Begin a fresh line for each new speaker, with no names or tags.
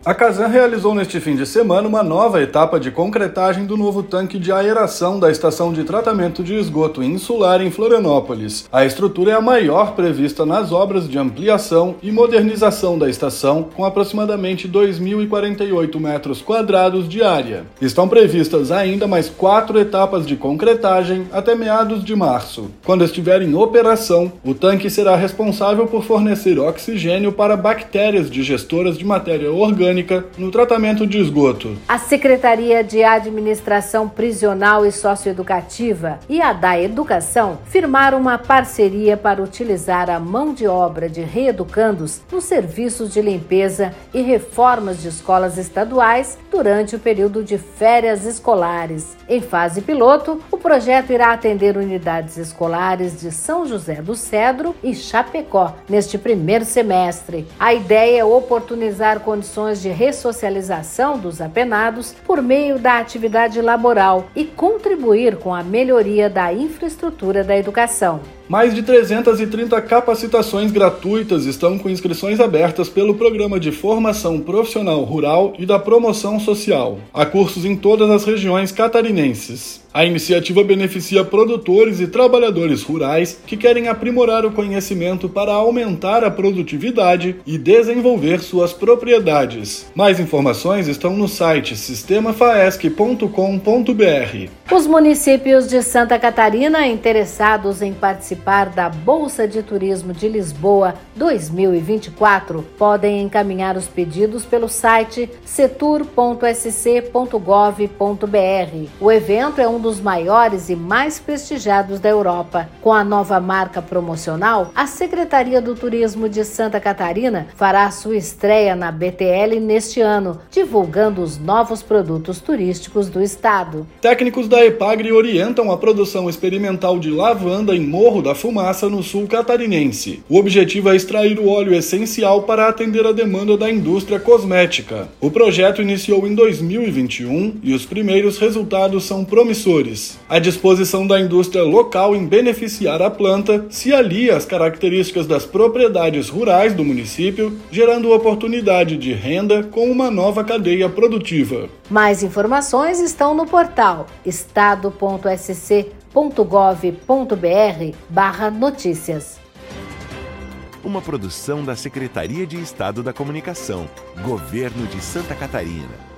A Casan realizou neste fim de semana uma nova etapa de concretagem do novo tanque de aeração da estação de tratamento de esgoto insular em Florianópolis. A estrutura é a maior prevista nas obras de ampliação e modernização da estação, com aproximadamente 2.048 metros quadrados de área. Estão previstas ainda mais 4 etapas de concretagem até meados de março. Quando estiver em operação, o tanque será responsável por fornecer oxigênio para bactérias digestoras de matéria orgânica no tratamento de esgoto.
A Secretaria de Administração Prisional e Socioeducativa e a da Educação firmaram uma parceria para utilizar a mão de obra de reeducandos nos serviços de limpeza e reformas de escolas estaduais durante o período de férias escolares. Em fase piloto, o projeto irá atender unidades escolares de São José do Cedro e Chapecó neste primeiro semestre. A ideia é oportunizar condições de ressocialização dos apenados por meio da atividade laboral e contribuir com a melhoria da infraestrutura da educação.
Mais de 330 capacitações gratuitas estão com inscrições abertas pelo Programa de Formação Profissional Rural e da Promoção Social. Há cursos em todas as regiões catarinenses. A iniciativa beneficia produtores e trabalhadores rurais que querem aprimorar o conhecimento para aumentar a produtividade e desenvolver suas propriedades. Mais informações estão no site sistemafaesc.com.br.
Os municípios de Santa Catarina interessados em participar da Bolsa de Turismo de Lisboa 2024 podem encaminhar os pedidos pelo site setur.sc.gov.br. O evento é um dos maiores e mais prestigiados da Europa. Com a nova marca promocional, a Secretaria do Turismo de Santa Catarina fará sua estreia na BTL neste ano, divulgando os novos produtos turísticos do estado.
Técnicos da Epagre orientam a produção experimental de lavanda em Morro da Fumaça, no sul catarinense. O objetivo é extrair o óleo essencial para atender a demanda da indústria cosmética. O projeto iniciou em 2021 e os primeiros resultados são promissores. A disposição da indústria local em beneficiar a planta se alia às características das propriedades rurais do município, gerando oportunidade de renda com uma nova cadeia produtiva.
Mais informações estão no portal estado.sc.gov.br/notícias.
Uma produção da Secretaria de Estado da Comunicação, Governo de Santa Catarina.